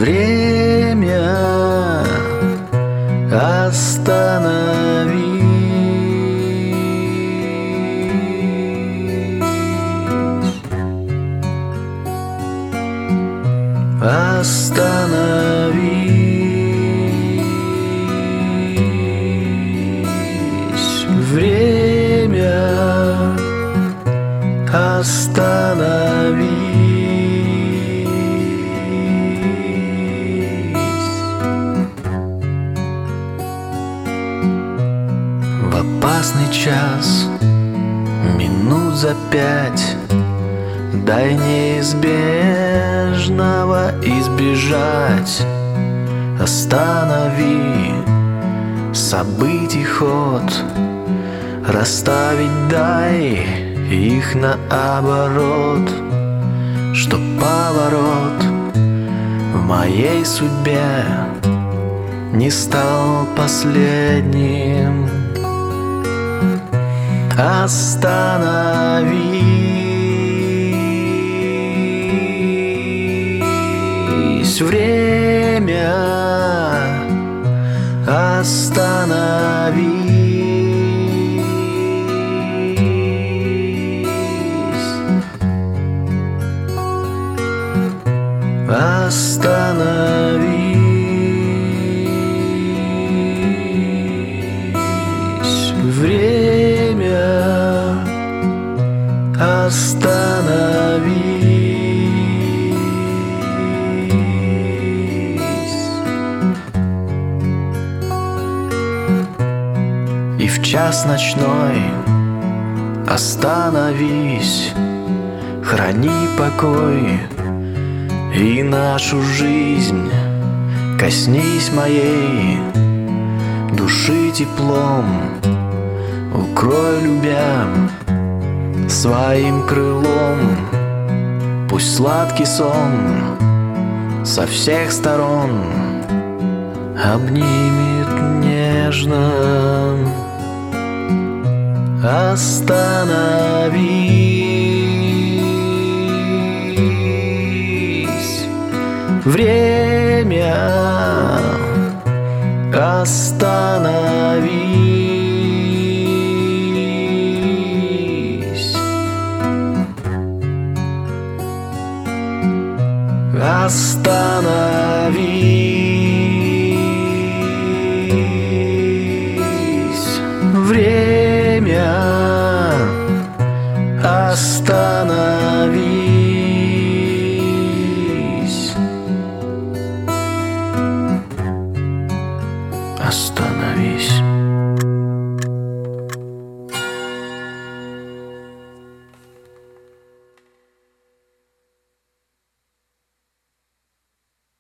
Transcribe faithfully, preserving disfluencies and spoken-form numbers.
Время, остановись. Остановись. Время, остановись. В опасный час, минут за пять, дай неизбежного избежать. Останови событий ход, расставить дай их наоборот, чтоб поворот в моей судьбе не стал последним. Остановись. Время, остановись. Остановись. Время, остановись. И в час ночной остановись, храни покой и нашу жизнь. Коснись моей души теплом, укрой, любя, своим крылом. Пусть сладкий сон со всех сторон обнимет нежно. Остановись. Время, остановись. Остановись. Время, остановись. Остановись.